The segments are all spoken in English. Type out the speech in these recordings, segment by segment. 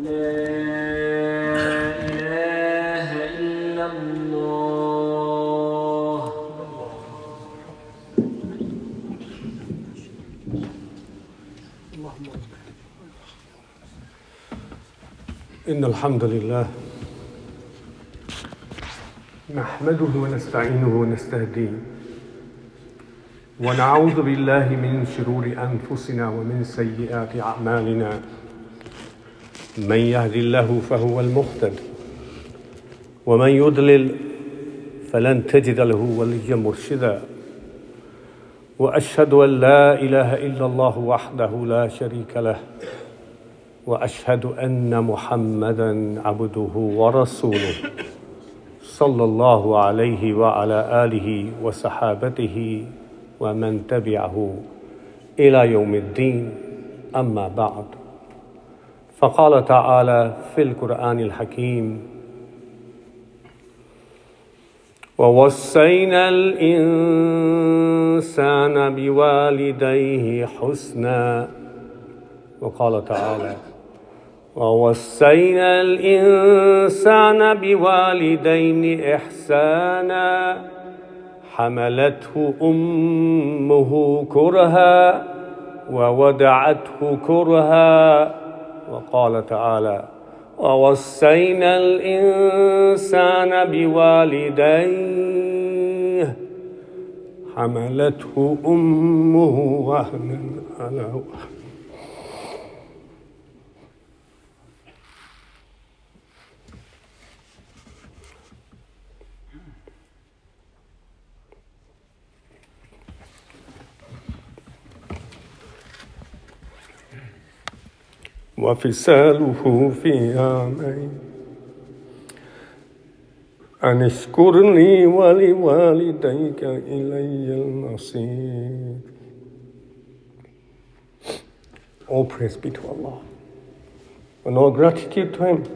لا إله إلا الله. إن الحمد لله نحمده ونستعينه ونستهديه ونعوذ بالله من شرور أنفسنا ومن سيئات أعمالنا. من يهد الله فهو المهتد ومن يضلل فلن تجد له وليا مرشدا. وأشهد أن لا إله إلا الله وحده لا شريك له وأشهد أن محمدًا عبده ورسوله صلى الله عليه وعلى آله وصحابته ومن تبعه إلى يوم الدين. أما بعد، فقال تعالى في القرآن الحكيم: ووصينا الإنسان بوالديه حسنا. وقال تعالى: ووصينا الإنسان بوالدين إحسانا حملته أمه كرها ووضعته كرها. وقال تعالى: ووصينا الإنسان بوالديه حملته أمه وهنا على وهن. وفصاله في عامين أن اشكر لي ولوالديك إلي المصير. All praise be to Allah, and all gratitude to Him.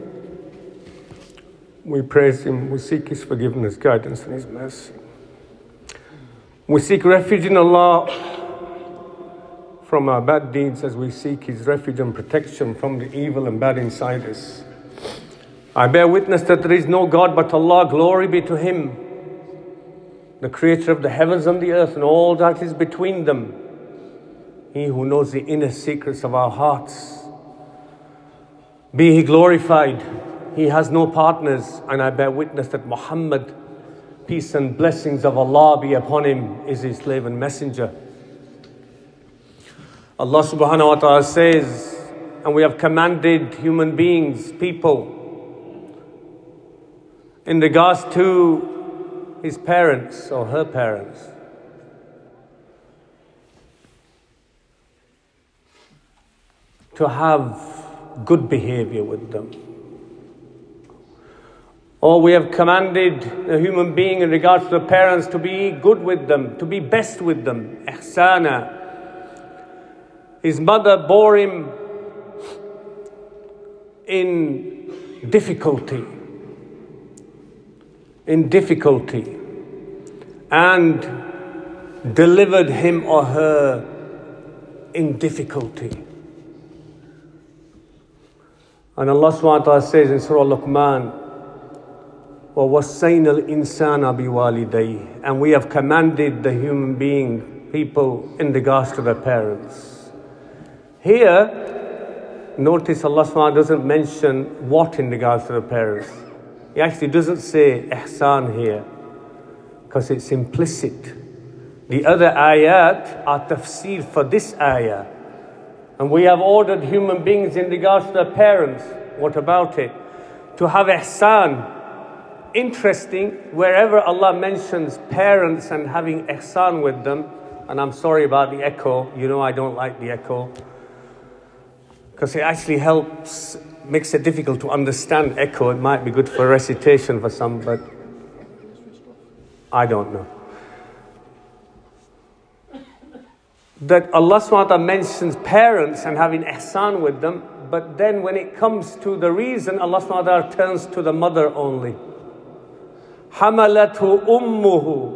We praise Him, we seek His forgiveness, guidance, and His mercy. We seek refuge in Allah from our bad deeds as we seek His refuge and protection from the evil and bad inside us. I bear witness that there is no God but Allah. Glory be to Him, the creator of the heavens and the earth and all that is between them. He who knows the inner secrets of our hearts. Be He glorified. He has no partners, and I bear witness that Muhammad, peace and blessings of Allah be upon him, is His slave and messenger. Allah subhanahu wa ta'ala says, and we have commanded human beings, people, in regards to his parents or her parents, to have good behavior with them. Or we have commanded a human being in regards to the parents to be good with them, to be best with them. Ihsana. His mother bore him in difficulty, and delivered him or her in difficulty. And Allah subhanahu wa ta'ala says in Surah Luqman, وَوَصَّيْنَا الْإِنسَانَ بِوَالِدَيْهِ, and we have commanded the human being, people, in regards to their parents. Here, notice Allah subhanahu wa ta'ala doesn't mention what in regards to the parents. He actually doesn't say ihsan here, because it's implicit. The other ayat are tafsir for this ayah. And we have ordered human beings in regards to their parents. What about it? To have ihsan. Interesting, wherever Allah mentions parents and having ihsan with them, and I'm sorry about the echo, you know I don't like the echo, because it actually makes it difficult to understand echo. It might be good for recitation for some, but I don't know. That Allah subhanahu wa ta'ala mentions parents and having ihsan with them, but then when it comes to the reason, Allah subhanahu wa ta'ala turns to the mother only. حَمَلَتْهُ أُمُّهُ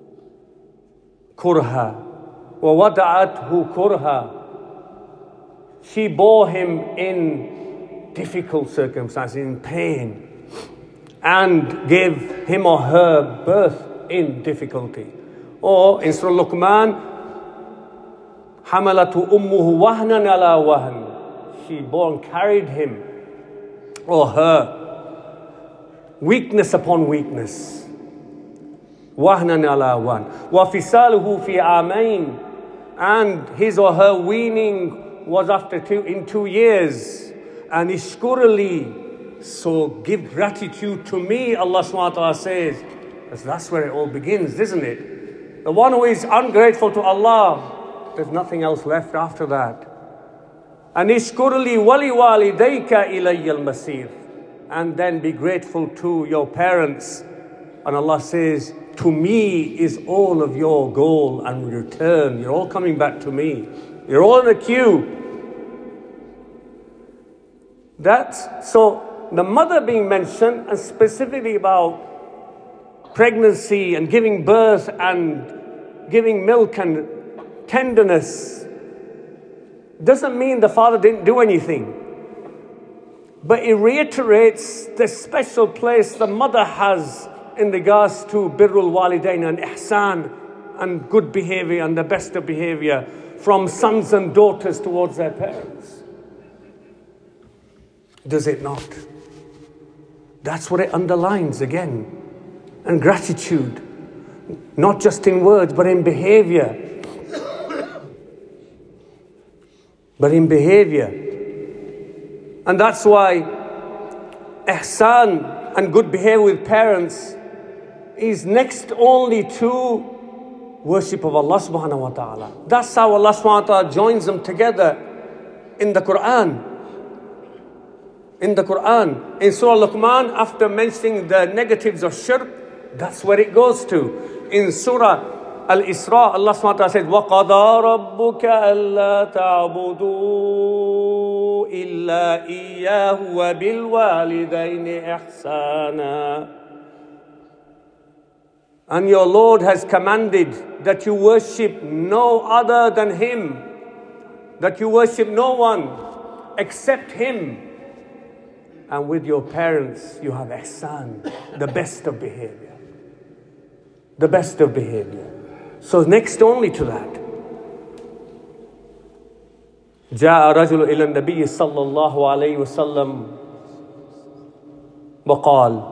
كُرْهًا وَوَضَعَتْهُ كُرْهًا. she bore him in difficult circumstances, in pain, and gave him or her birth in difficulty. Or in Surah Luqman, حَمَلَتُ أُمُّهُ وَهْنًا عَلَى وَهْنٍ. She bore and carried him or her weakness upon weakness. وَهْنًا عَلَى وَهْنٍ وَفِصَالُهُ فِي عَامَيْنِ. And his or her weaning was in 2 years. And ishkurli, so give gratitude to me, Allah subhanahu wa ta'ala says. That's where it all begins, isn't it? The one who is ungrateful to Allah, there's nothing else left after that. And ishkurli wali walidayka ilayya al-masir. And then be grateful to your parents. And Allah says, to me is all of your goal and return. You're all coming back to me. You're all in a queue. So the mother being mentioned, and specifically about pregnancy and giving birth and giving milk and tenderness, doesn't mean the father didn't do anything. But it reiterates the special place the mother has in regards to birrul walidain and ihsan and good behavior and the best of behavior from sons and daughters towards their parents. Does it not? That's what it underlines again. And gratitude, not just in words, but in behavior. But in behavior. And that's why ihsan and good behavior with parents is next only to worship of Allah subhanahu wa ta'ala. That's how Allah subhanahu wa ta'ala joins them together in the Quran. In the Quran, in Surah Luqman, after mentioning the negatives of shirk, that's where it goes to. In Surah Al-Isra, Allah subhanahu wa ta'ala says, وَقَضَى رَبُّكَ أَلَّا تَعْبُدُوا إِلَّا إِيَّاهُ وَبِالْوَالِدَيْنِ إِحْسَانًا. And your Lord has commanded that you worship no other than Him, that you worship no one except Him. And with your parents, you have ihsan, the best of behavior. The best of behavior. So next only to that. جاء رجل إلى النبي صلى الله عليه وسلم وقال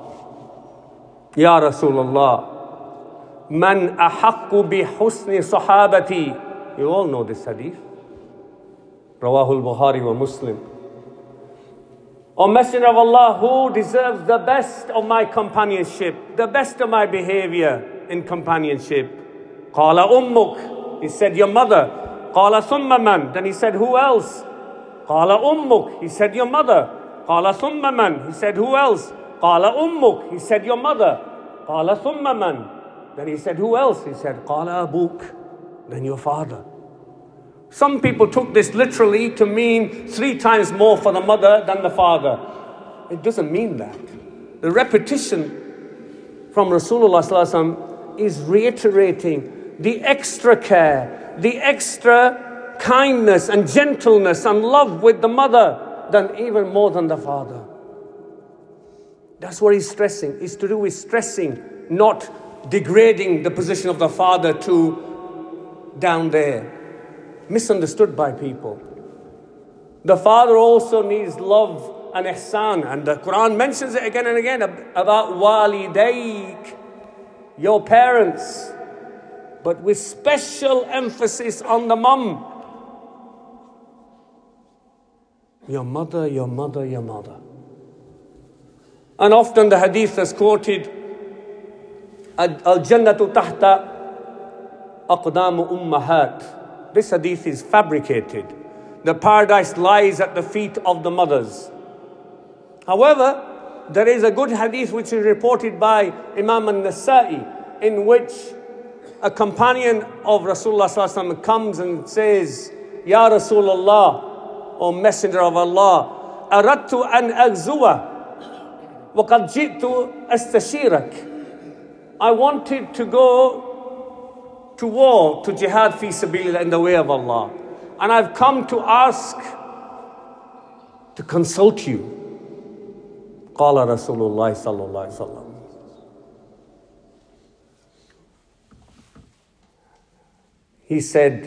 يا رسول الله من أحق بحسن صحابتي. You all know this hadith. رواه البخاري ومسلم. O Messenger of Allah, who deserves the best of my companionship, the best of my behavior in companionship? قال أمك. He said, your mother. قال ثم من. Then he said, who else? قال أمك. He said, your mother. قال ثم من. He said, who else? قال أمك. He said, your mother. قال ثم من. Then he said, who else? He said, قال أبوك. Then your father. Some people took this literally to mean 3 times more for the mother than the father. It doesn't mean that. The repetition from Rasulullah sallallahu alaihi wasallam is reiterating the extra care, the extra kindness and gentleness and love with the mother than even more than the father. That's what he's stressing. It's to do with stressing, not degrading the position of the father to down there. Misunderstood by people. The father also needs love and ihsan, and the Quran mentions it again and again about walidayk, your parents, but with special emphasis on the mum. Your mother, your mother, your mother. And often the hadith is quoted, al-jannatu tahta aqdamu ummahat. This hadith is fabricated. The paradise lies at the feet of the mothers. However, there is a good hadith which is reported by Imam al-Nasa'i, in which a companion of Rasulullah sallallahu alaihi wasallam comes and says, Ya Rasulullah, O Messenger of Allah, aradtu an aghzuwa wa qad ji'tu astashirak. I wanted to go to war, to jihad fi sabilillah, in the way of Allah. and I've come to ask, to consult you. قال رسول الله صلى الله عليه وسلم. He said,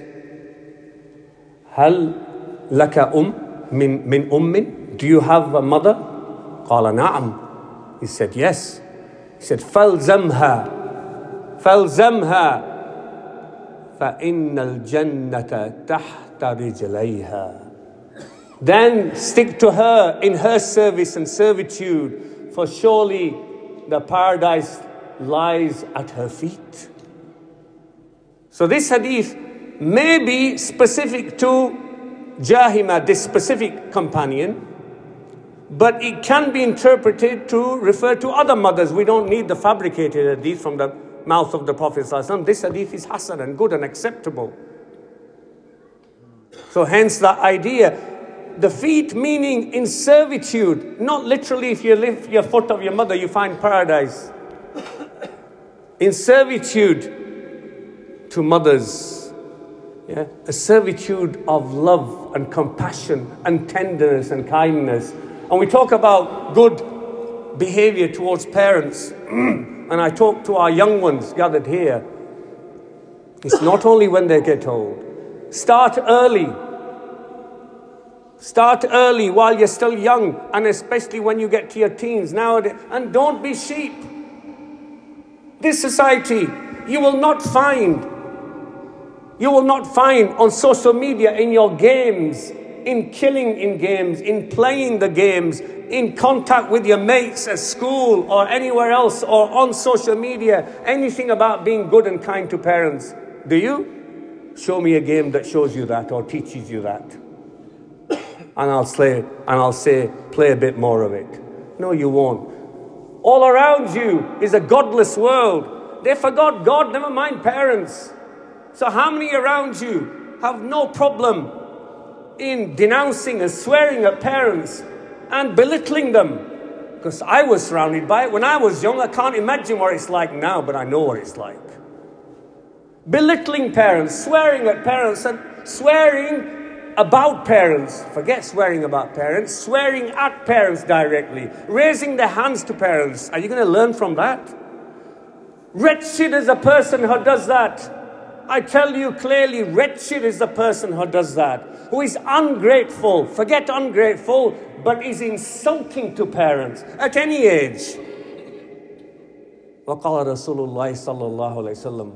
هل لك من أم? Do you have a mother? قال نعم. He said, yes. He said, فَالْزَمْهَا فَإِنَّ الْجَنَّةَ تَحْتَ رِجْلَيْهَا. Then stick to her in her service and servitude, for surely the paradise lies at her feet. So this hadith may be specific to Jahima, this specific companion, but it can be interpreted to refer to other mothers. We don't need the fabricated hadith from the mouth of the Prophet ﷺ. This hadith is hasan and good and acceptable. So hence the idea, the feet meaning in servitude, not literally if you lift your foot of your mother you find paradise. In servitude to mothers, a servitude of love and compassion and tenderness and kindness. And we talk about good behavior towards parents. And I talk to our young ones gathered here. It's not only when they get old. Start early. Start early while you're still young, and especially when you get to your teens nowadays. And don't be sheep. This society, you will not find on social media, in your games, in killing in games, in playing the games, in contact with your mates at school or anywhere else or on social media, anything about being good and kind to parents. Do you? Show me a game that shows you that or teaches you that. And I'll say, play a bit more of it. No, you won't. All around you is a godless world. They forgot God, never mind parents. So how many around you have no problem in denouncing and swearing at parents and belittling them? Because I was surrounded by it. When I was young, I can't imagine what it's like now, but I know what it's like. Belittling parents, swearing at parents, and swearing about parents. Forget swearing about parents. Swearing at parents directly. Raising their hands to parents. Are you going to learn from that? Wretched is a person who does that. I tell you clearly, wretched is the person who does that. Who is ungrateful. Forget ungrateful, but is insulting to parents at any age. وقال رسول الله صلى الله عليه وسلم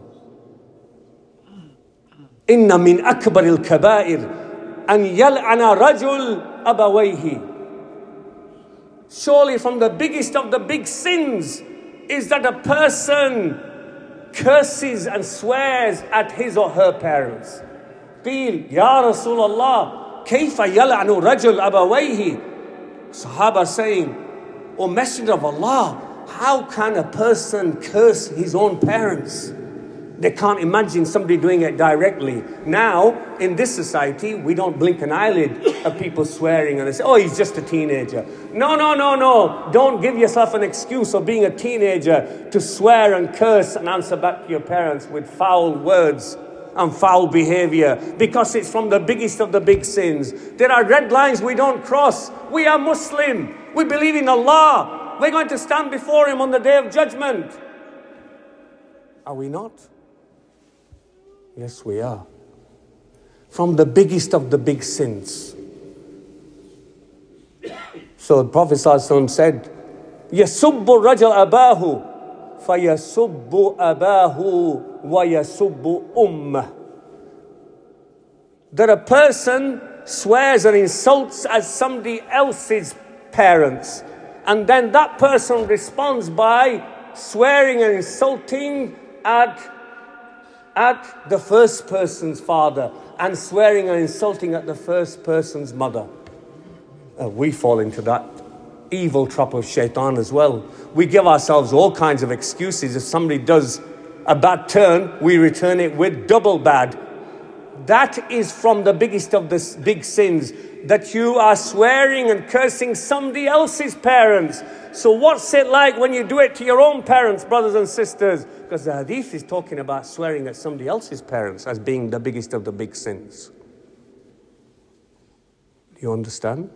إن من أكبر الكبائر أن يلعن رجل أبويه. Surely from the biggest of the big sins is that a person curses and swears at his or her parents. قيل يا رسول الله كيف يلعن رجل أبويه. Sahaba saying, O Messenger of Allah, how can a person curse his own parents? They can't imagine somebody doing it directly. Now, in this society, we don't blink an eyelid at people swearing and they say, oh, he's just a teenager. No. Don't give yourself an excuse of being a teenager to swear and curse and answer back to your parents with foul words and foul behavior, because it's from the biggest of the big sins. There are red lines we don't cross. We are Muslim. We believe in Allah. We're going to stand before Him on the Day of Judgment. Are we not? Yes, we are. From the biggest of the big sins. So the Prophet ﷺ said, يَسُبُّ الرَّجَلْ أَبَاهُ فَيَسُبُّ أَبَاهُ وَيَسُبُّ أُمَّهُ. That a person swears and insults at somebody else's parents, and then that person responds by swearing and insulting at the first person's father and swearing and insulting at the first person's mother. We fall into that evil trap of shaitan as well. We give ourselves all kinds of excuses. If somebody does a bad turn, we return it with double bad. That is from the biggest of the big sins, that you are swearing and cursing somebody else's parents. So what's it like when you do it to your own parents, brothers and sisters? Because the hadith is talking about swearing at somebody else's parents as being the biggest of the big sins. You understand?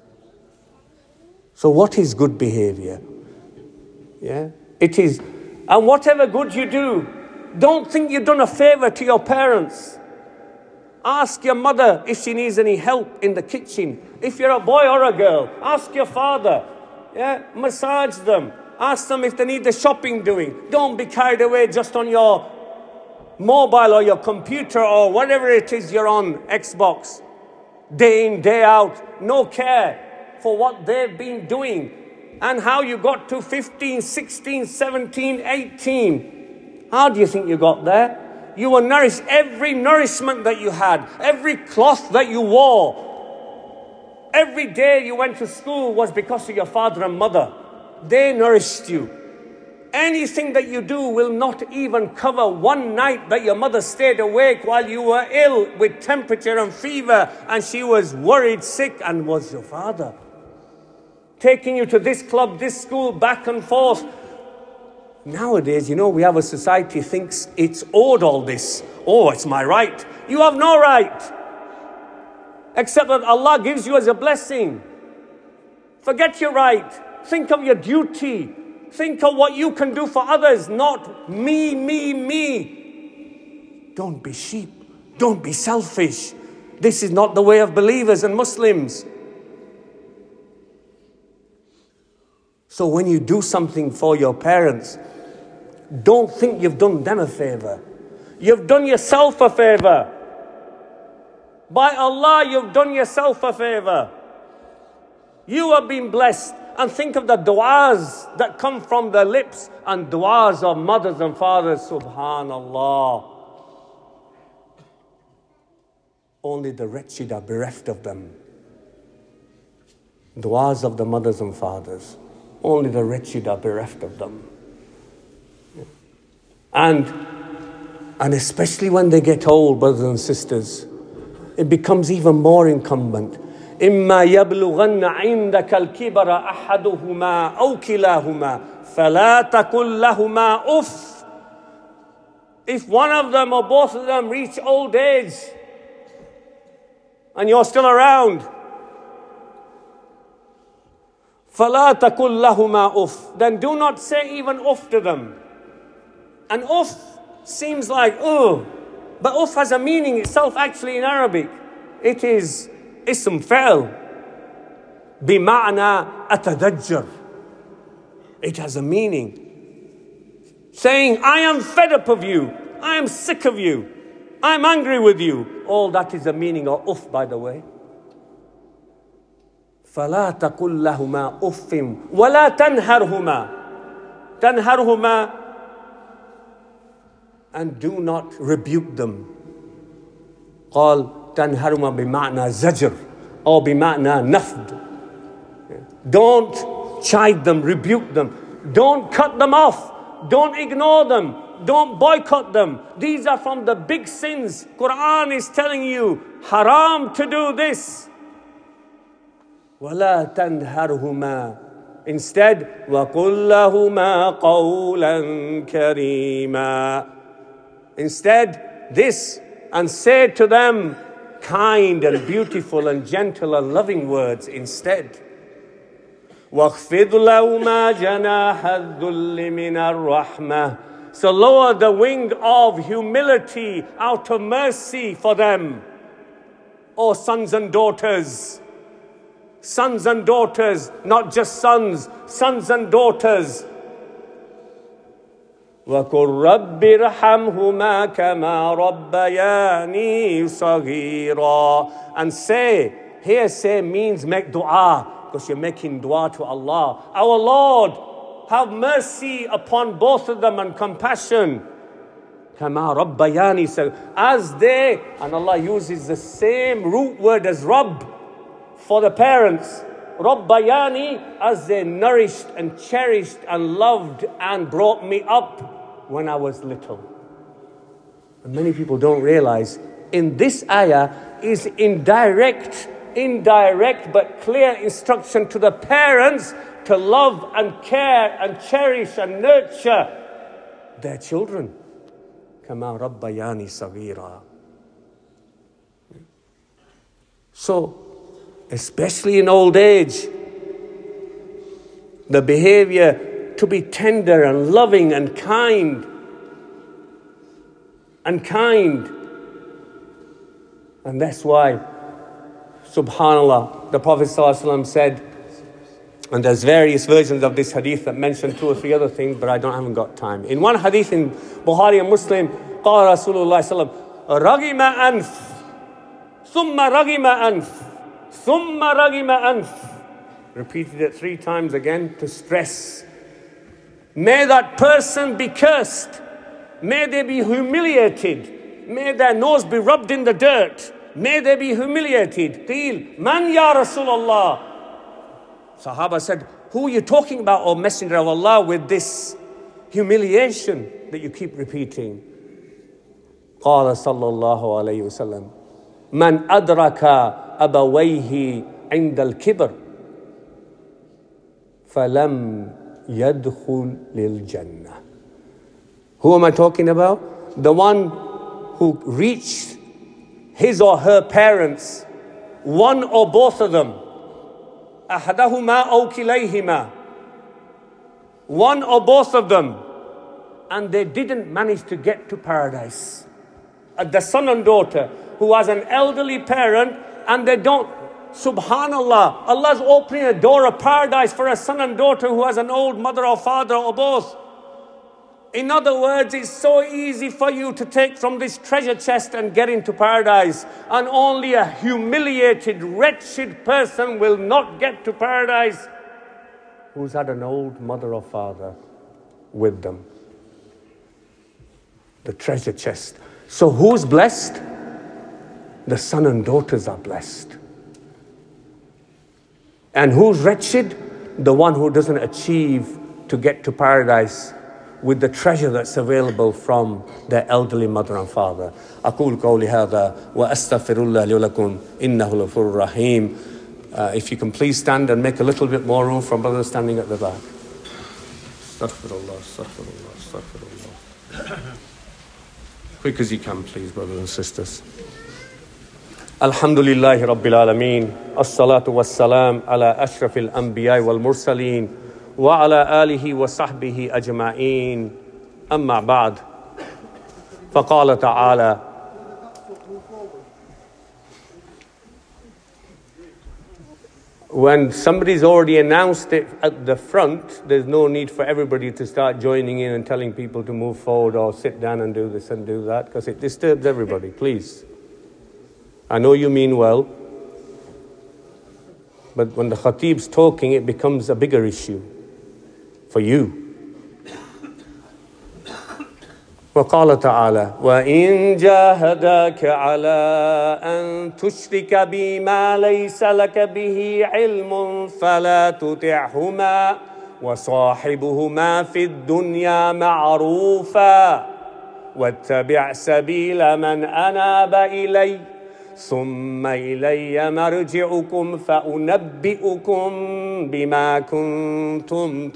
So what is good behavior? Yeah, it is. And whatever good you do, don't think you've done a favor to your parents. Ask your mother if she needs any help in the kitchen. If you're a boy or a girl, ask your father. Yeah, massage them. Ask them if they need the shopping doing. Don't be carried away just on your mobile or your computer or whatever it is you're on, Xbox. Day in, day out. No care for what they've been doing and how you got to 15, 16, 17, 18. How do you think you got there? You were nourished. Every nourishment that you had, every cloth that you wore, every day you went to school was because of your father and mother. They nourished you. Anything that you do will not even cover one night that your mother stayed awake while you were ill with temperature and fever and she was worried, sick, and was your father. Taking you to this club, this school, back and forth. Nowadays, we have a society thinks it's owed all this. Oh, it's my right. You have no right. Except that Allah gives you as a blessing. Forget your right. Think of your duty. Think of what you can do for others, not me, me, me. Don't be sheep. Don't be selfish. This is not the way of believers and Muslims. So when you do something for your parents, don't think you've done them a favor. You've done yourself a favor. By Allah, you've done yourself a favor. You have been blessed. And think of the du'as that come from the lips and du'as of mothers and fathers. Subhanallah. Only the wretched are bereft of them. Du'as of the mothers and fathers. Only the wretched are bereft of them. And especially when they get old, brothers and sisters, it becomes even more incumbent. إما يبلغن عندك الكبر أحدهما أو كلاهما فلا تقل لهما أف. If one of them or both of them reach old age and you're still around, فلا تقل لهما أف, then do not say even uff to them. And uff seems like but uff has a meaning itself actually in Arabic. It is اسم فعل بمعنى أتذجر. It has a meaning. Saying, I am fed up of you. I am sick of you. I am angry with you. All that is the meaning of uff, by the way. فلا تقل لهما أف ولا تنهرهما. تنهرهما, and do not rebuke them. قال تنهرهما بمعنى زجر or بمعنى نفد. Don't chide them, rebuke them. Don't cut them off. Don't ignore them. Don't boycott them. These are from the big sins. Quran is telling you, haram to do this. وَلَا تَنْهَرْهُمَا. Instead, وَقُلْ لَهُمَا قَوْلًا كَرِيمًا. Instead, this, and say to them kind and beautiful and gentle and loving words instead. وَاخْفِضْ لَهُمَا جَنَاحَ الذُّلِّ مِنَ الرَّحْمَةِ. So lower the wing of humility out of mercy for them. O sons and daughters. Sons and daughters, not just sons, sons and daughters. وَقُلْ رَبِّ ارْحَمْهُمَا كَمَا رَبَّيَانِي صَغِيرًا. And say, here say means make dua, because you're making dua to Allah. Our Lord, have mercy upon both of them and compassion. كَمَا رَبَّيَانِي صَغِيرًا. As they, and Allah uses the same root word as Rabb for the parents. Rabbayani, as they nourished and cherished and loved and brought me up when I was little. And many people don't realize in this ayah is indirect but clear instruction to the parents to love and care and cherish and nurture their children. Kama rabbayani saghira. So especially in old age. The behavior to be tender and loving and kind. And that's why, subhanAllah, the Prophet ﷺ said, and there's various versions of this hadith that mention 2 or 3 other things, but I haven't got time. In one hadith in Bukhari and Muslim, قال رسول الله صلى الله عليه وسلم رغم أنف ثم رغم أنف ثم رغم أنف. Repeated it 3 times again to stress. May that person be cursed. May they be humiliated. May their nose be rubbed in the dirt. May they be humiliated. Qeel, man ya Rasulullah? Sahaba said, who are you talking about, O Messenger of Allah, with this humiliation that you keep repeating? قال صلى الله عليه وسلم من أدرك أبويه عند الكبر فلم يدخل للجنة. Who am I talking about? The one who reached his or her parents, one or both of them, أحدهما أو كليهما, one or both of them, and they didn't manage to get to paradise. The son and daughter who has an elderly parent and they don't, subhanallah, Allah's opening a door of paradise for a son and daughter who has an old mother or father or both. In other words, it's so easy for you to take from this treasure chest and get into paradise. And only a humiliated, wretched person will not get to paradise who's had an old mother or father with them. The treasure chest. So who's blessed? The son and daughters are blessed. And who's wretched? The one who doesn't achieve to get to paradise with the treasure that's available from their elderly mother and father. أقول قولي هذا وأستغفر الله لي ولكم إنه الغفور الرحيم. If you can please stand and make a little bit more room for brothers standing at the back. Astaghfirullah, astaghfirullah, astaghfirullah. Quick as you can, please, brothers and sisters. Alhamdulillahi Rabbil Alameen. As-salatu was-salam ala ashrafil anbiya wal mursaleen. وعلى آله وصحبه أجمعين أما بعد فقال تعالى when somebody's already announced it at the front, there's no need for everybody to start joining in and telling people to move forward or sit down and do this and do that, because it disturbs everybody. Please, I know you mean well, but when the khatib's talking, it becomes a bigger issue for you. وقال تعالى وإن جاهداك على أن تشرك بي ما ليس لك به علم فلا تطعهما وصاحبهما في الدنيا معروفا واتبع سبيل من أناب إلي ثم إلي مرجعكم فأنبئكم بما كنتم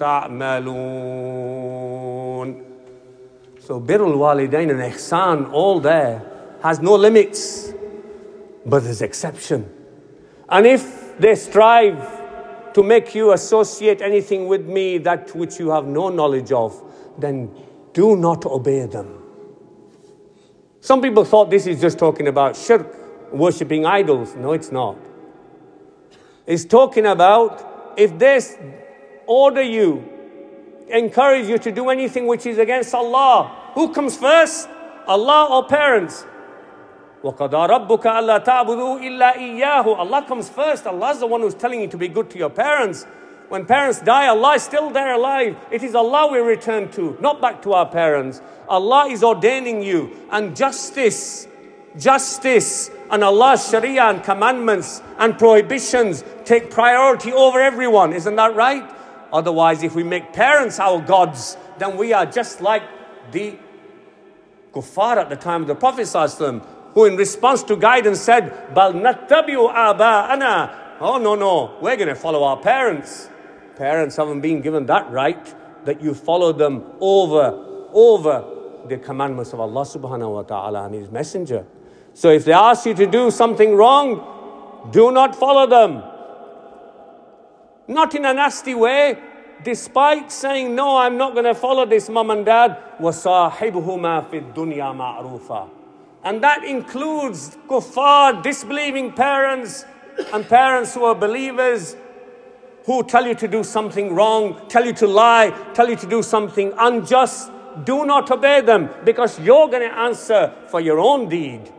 تعملون. So birrul walidain and ihsan, all there, has no limits, but there's exception. And if they strive to make you associate anything with me that which you have no knowledge of, then do not obey them. Some people thought this is just talking about shirk, worshipping idols. No, it's not. It's talking about if they order you, encourage you to do anything which is against Allah, who comes first? Allah or parents? وَقَضَى رَبُّكَ أَلَّا تَعْبُدُوا إِلَّا إِيَّاهُ. Allah comes first. Allah is the one who's telling you to be good to your parents. When parents die, Allah is still there alive. It is Allah we return to, not back to our parents. Allah is ordaining you, and justice and Allah's Sharia and commandments and prohibitions take priority over everyone. Isn't that right? Otherwise, if we make parents our gods, then we are just like the kuffar at the time of the Prophet ﷺ, who in response to guidance said, "Bal nattabi'u aba'ana." Oh no, we're going to follow our parents. Parents haven't been given that right, that you follow them over the commandments of Allah subhanahu wa ta'ala and His Messenger. So if they ask you to do something wrong, Do not follow them. Not in a nasty way. Despite saying, no, I'm not going to follow this mom and dad. وَصَاحِبْهُمَا فِي الدُّنْيَا مَعْرُوفًا. And that includes kuffar, disbelieving parents, and parents who are believers, who tell you to do something wrong, tell you to lie, tell you to do something unjust. Do not obey them, because you're going to answer for your own deed.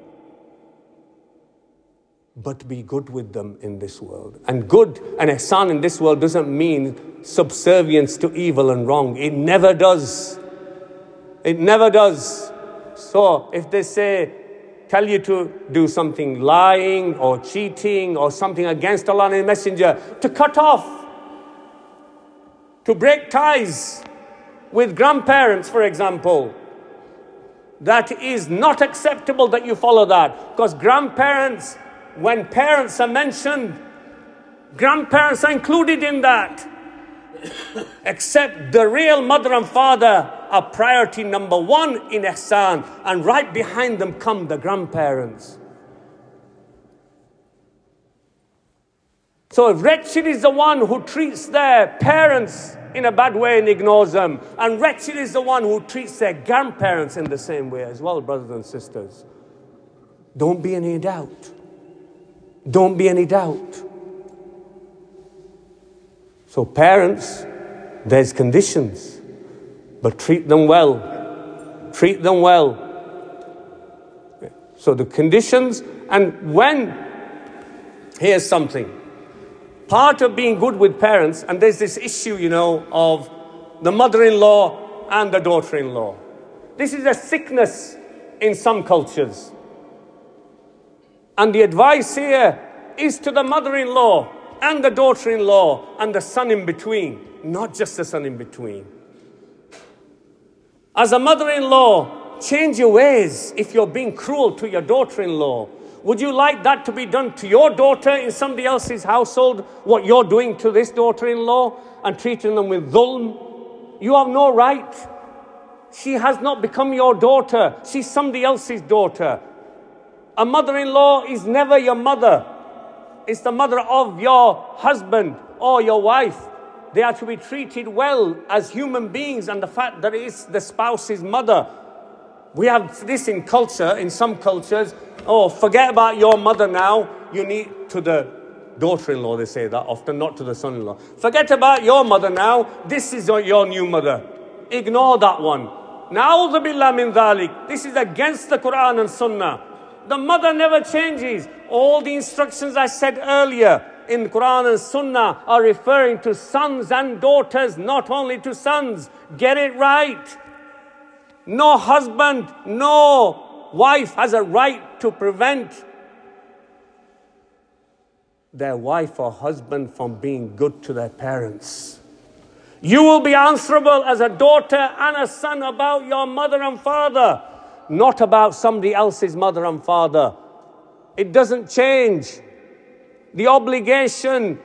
But be good with them in this world. And good and ihsan in this world doesn't mean subservience to evil and wrong. It never does. It never does. So if they tell you to do something lying or cheating or something against Allah and His Messenger, to cut off, to break ties with grandparents, for example, that is not acceptable that you follow that. Because grandparents, when parents are mentioned, grandparents are included in that. Except the real mother and father are priority number one in ihsan, and right behind them come the grandparents. So wretched is the one who treats their parents in a bad way and ignores them, and wretched is the one who treats their grandparents in the same way as well, brothers and sisters. Don't be any doubt. Don't be any doubt. So parents, there's conditions, but treat them well. Treat them well. So the conditions, and here's something. Part of being good with parents, and there's this issue, of the mother-in-law and the daughter-in-law. This is a sickness in some cultures. And the advice here is to the mother-in-law and the daughter-in-law and the son in between, not just the son in between. As a mother-in-law, change your ways if you're being cruel to your daughter-in-law. Would you like that to be done to your daughter in somebody else's household, what you're doing to this daughter-in-law and treating them with dhulm? You have no right. She has not become your daughter. She's somebody else's daughter. A mother-in-law is never your mother. It's the mother of your husband or your wife. They are to be treated well as human beings, and the fact that it's the spouse's mother. We have this in culture, in some cultures. Oh, forget about your mother now. You need to the daughter-in-law, they say that often, not to the son-in-law. Forget about your mother now. This is your new mother. Ignore that one. Na'udhu billah min dhalik. This is against the Quran and Sunnah. The mother never changes. All the instructions I said earlier in Quran and Sunnah are referring to sons and daughters, not only to sons. Get it right. No husband, no wife has a right to prevent their wife or husband from being good to their parents. You will be answerable as a daughter and a son about your mother and father, not about somebody else's mother and father. It doesn't change. The obligation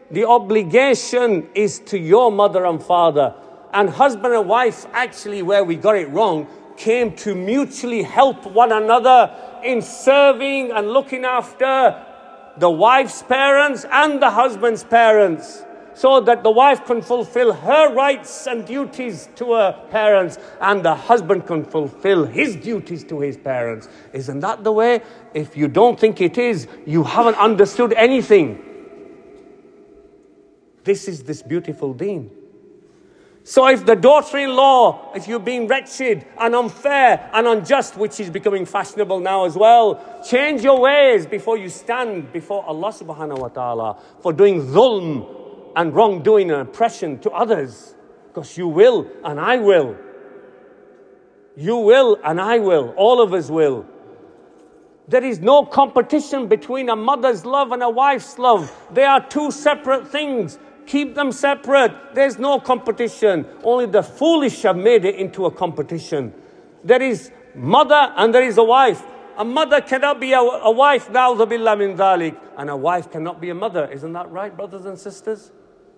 is to your mother and father. And husband and wife, actually, where we got it wrong, came to mutually help one another in serving and looking after the wife's parents and the husband's parents, so that the wife can fulfill her rights and duties to her parents, and the husband can fulfill his duties to his parents. Isn't that the way? If you don't think it is, you haven't understood anything. This is this beautiful deen. So if the daughter-in-law, if you're being wretched and unfair and unjust, which is becoming fashionable now as well, change your ways before you stand before Allah subhanahu wa ta'ala for doing dhulm and wrongdoing and oppression to others. Because you will and I will. You will and I will. All of us will. There is no competition between a mother's love and a wife's love. They are two separate things. Keep them separate. There's no competition. Only the foolish have made it into a competition. There is mother and there is a wife. A mother cannot be a wife, na'udhu billah min dhalik. And a wife cannot be a mother. Isn't that right, brothers and sisters?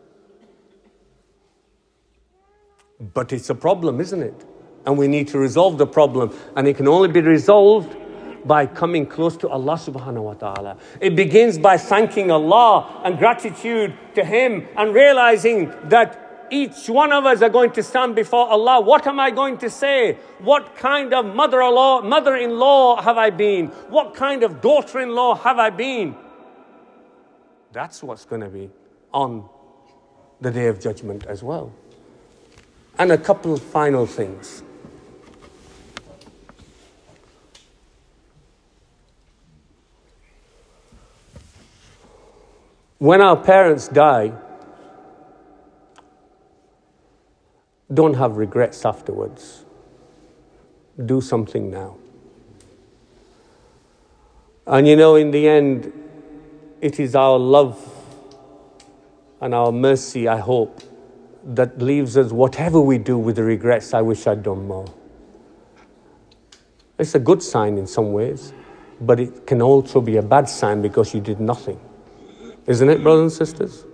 But it's a problem, isn't it? And we need to resolve the problem. And it can only be resolved by coming close to Allah subhanahu wa ta'ala. It begins by thanking Allah and gratitude to Him and realizing that each one of us are going to stand before Allah. What am I going to say? What kind of mother-in-law have I been? What kind of daughter-in-law have I been? That's what's going to be on the Day of Judgment as well. And a couple of final things. When our parents die, don't have regrets afterwards. Do something now. And in the end, it is our love and our mercy, I hope, that leaves us, whatever we do with the regrets, I wish I'd done more. It's a good sign in some ways, but it can also be a bad sign because you did nothing. Isn't it, brothers and sisters?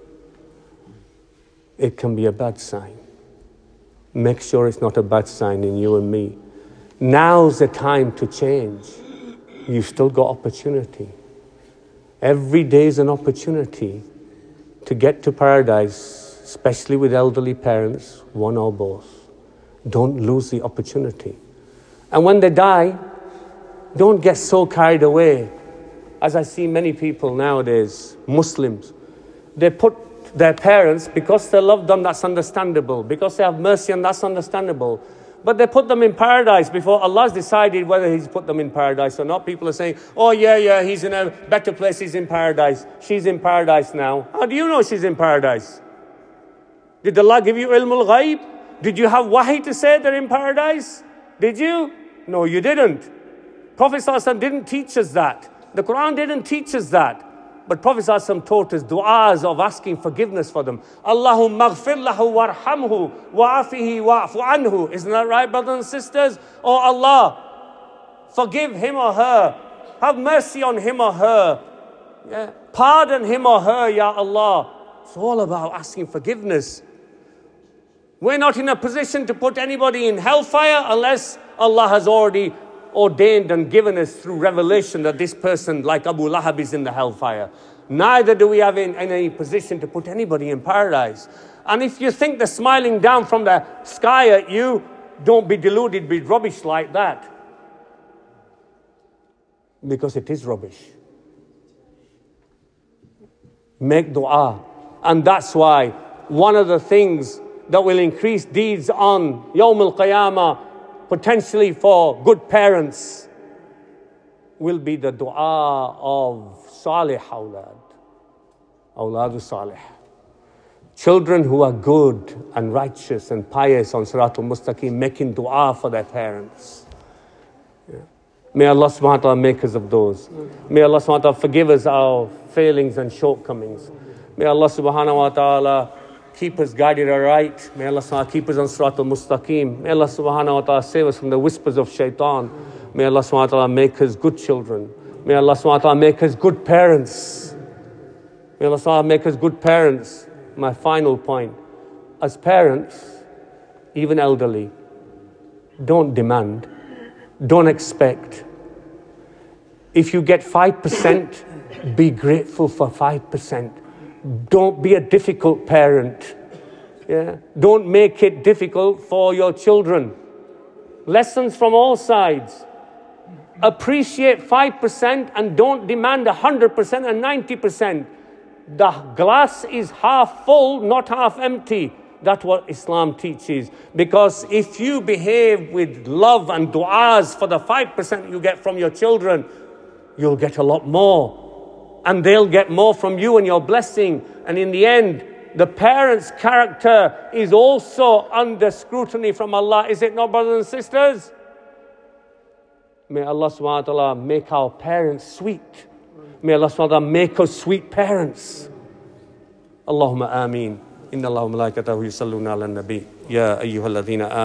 It can be a bad sign. Make sure it's not a bad sign in you and me. Now's the time to change. You've still got opportunity. Every day is an opportunity to get to paradise, especially with elderly parents, one or both. Don't lose the opportunity. And when they die, don't get so carried away. As I see many people nowadays, Muslims, they put their parents, because they love them, that's understandable. Because they have mercy, and that's understandable. But they put them in paradise before Allah's decided whether He's put them in paradise or not. People are saying, oh yeah, He's in a better place, He's in paradise. She's in paradise now. How do you know she's in paradise? Did Allah give you ilmul ghaib? Did you have wahi to say they're in paradise? Did you? No, you didn't. Prophet ﷺ didn't teach us that. The Quran didn't teach us that. But Prophet ﷺ taught us du'as of asking forgiveness for them. Allahumma ghfir lahu warhamhu wa'afihi wa'fu anhu. Isn't that right, brothers and sisters? Oh Allah, forgive him or her. Have mercy on him or her. Yeah. Pardon him or her, Ya Allah. It's all about asking forgiveness. We're not in a position to put anybody in hellfire unless Allah has already ordained and given us through revelation that this person, like Abu Lahab, is in the hellfire. Neither do we have in any position to put anybody in paradise. And if you think they're smiling down from the sky at you, don't be deluded with rubbish like that. Because it is rubbish. Make dua. And that's why one of the things that will increase deeds on Yawm al-Qiyamah, potentially for good parents, will be the dua of salih awlad. Awladu salih. Children who are good and righteous and pious on Siratul Mustaqim, making dua for their parents. Yeah. May Allah subhanahu wa ta'ala make us of those. May Allah subhanahu wa ta'ala forgive us our failings and shortcomings. May Allah subhanahu wa ta'ala keep us guided aright. May Allah subhanahu wa ta'ala keep us on Siratul Mustaqim. May Allah subhanahu wa ta'ala save us from the whispers of shaitan. May Allah subhanahu wa ta'ala make us good children. May Allah subhanahu wa ta'ala make us good parents. May Allah subhanahu wa ta'ala make us good parents. My final point. As parents, even elderly, don't demand, don't expect. If you get 5%, be grateful for 5%. Don't be a difficult parent. Yeah? Don't make it difficult for your children. Lessons from all sides. Appreciate 5% and don't demand 100% and 90%. The glass is half full, not half empty. That's what Islam teaches. Because if you behave with love and du'as for the 5% you get from your children, you'll get a lot more. And they'll get more from you and your blessing. And in the end, the parent's character is also under scrutiny from Allah. Is it not, brothers and sisters? May Allah subhanahu wa ta'ala make our parents sweet. May Allah subhanahu wa ta'ala make us sweet parents. Allahumma ameen. Inna Allah wa malaikatahu yusalluna ala nabi. Ya ayyuhalladhina ameen.